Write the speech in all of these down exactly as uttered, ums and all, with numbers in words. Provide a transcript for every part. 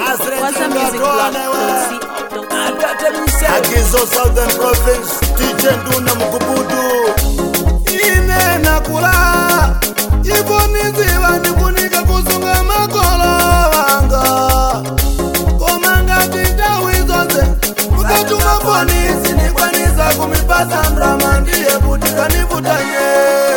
Hagizo Southern Province, D J Nduna Mkubudu. Ine nakula, ipo niziwa nikunika kusunga makolo wanga. Komanga tinta wizoze, mukatuma polisi nikwaniza kumipasa ndrama ndiye butika nivutanye.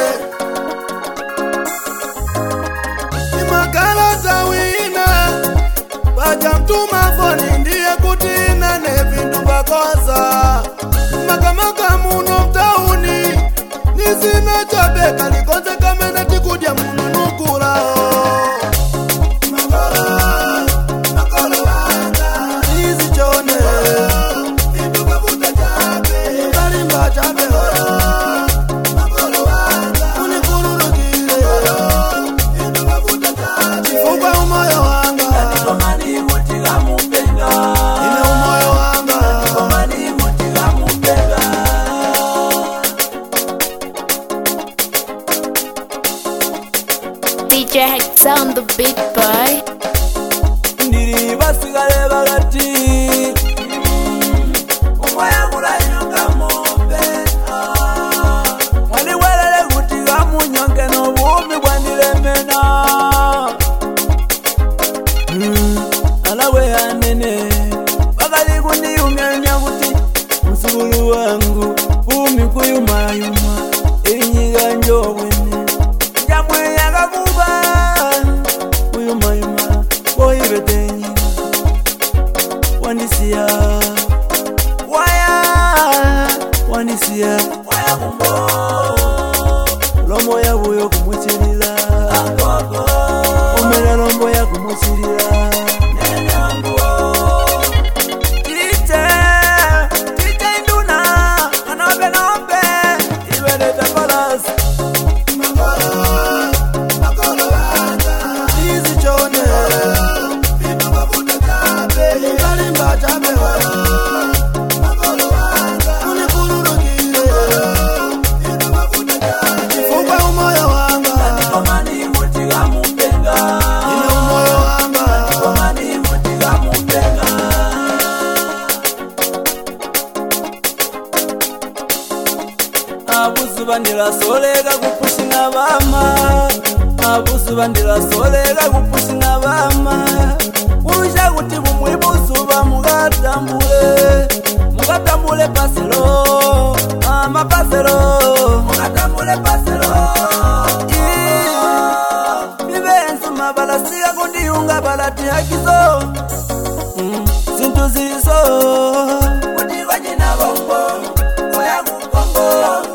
Imakala tawina, baja mtuma foni ndiye kutina nevindu bakosa. Makamaka muno mtauni, nisina chobeka likonze kamena tikudia muno nukula. Makolo, makolo wanga, nizi chone, vindu kabuta chabe, kalimba chabe makolo wanga, unikururukile, vindu kabuta chabe, chifukwa umoyo wanga, nanikomani mutila mupenga, ine umoyo wanga, nanikomani mutila mupenga. D J Hexa on the beat boy. Ndiri basigale bagati umwaya mulayinuka mombe mwali welele kuti gamunyonge n'obumi bwandilemena alawe yanene bakali kundiyumyanya kuti musukulu wangu bumi kuyumayuma enyiga njobwene njamweyaga kuba kuyumayuma boyibetenyi wanisiya waya wanisiya waya kumbo lomo ya buyo kumuchirira omera lombo ya kumuchirira tite tite nduna anobe nobe ibeleta kolas Makolo wanga, nizi chone, vindu kabuta chabe, kalimba chabe makolo wanga, unikururukile, vindu kabuta chabe, chifukwa umoyo wanga, nanikomani mutila mupenga, ine umoyo wanga, nanikomani mutila mupenga. Abusu bandila solega kupushina bama, abusu bandila solega kupushina bama. Urusha kuti bumwibusu ba mugatambule, mugatambule paselo, ama paselo, mugatambule paselo. Bibensu mabala siga kundiyunga balati hakizo, mm, sintu ziso, kuti vajina bombo, oya mukombo.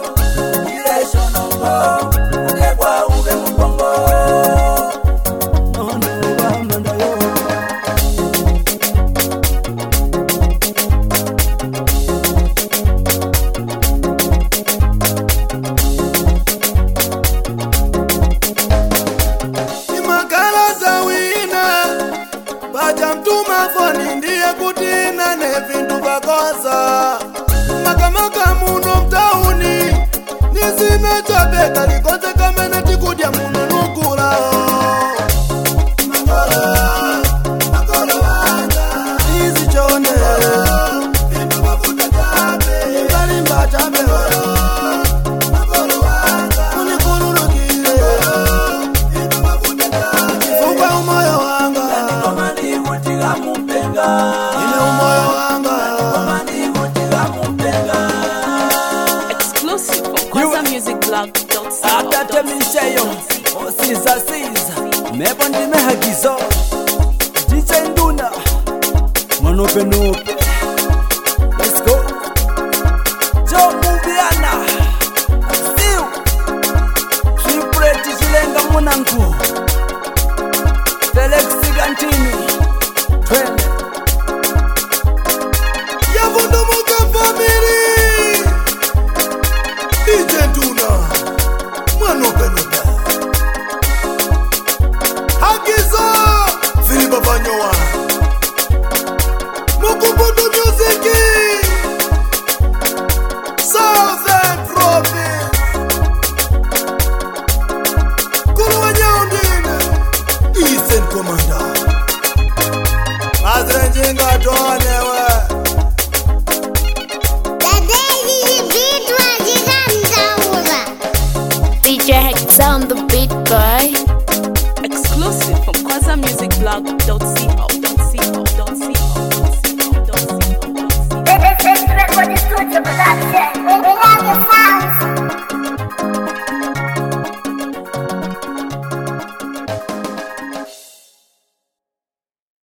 imakala tawina, baja mtuma foni ndiye kutina nevindu bakosa. Makamaka muno mtauni, nisina chobeka likonze kamena tikudia muno nukula. Makolo, makolo wanga, nizi chone, vindu kabuta chabe, kalimba chabe makolo wanga, unikururukile, vindu kabuta chabe, chifukwa umoyo wanga, Nanikomani mutila mupenga, ine umoyo wanga, nanikomani mutila mupenga. Exclusive for Kwaza Music Blog. Atate misheyo, osiza siza, mebo ndime hagizo. D J Nduna, manope nope. Let's go. Joe Mubiana, Siu, Tripleti Chilenga Munanku, Felix Gantini, Twende. Yavundumuka family, D J Nduna, mwanopenuka. Hagizo, Filipa Banyowa, Mkubudu Music, Southern Province, Kuluwa Nyaundine, Eastern Commander. musicblog dot co.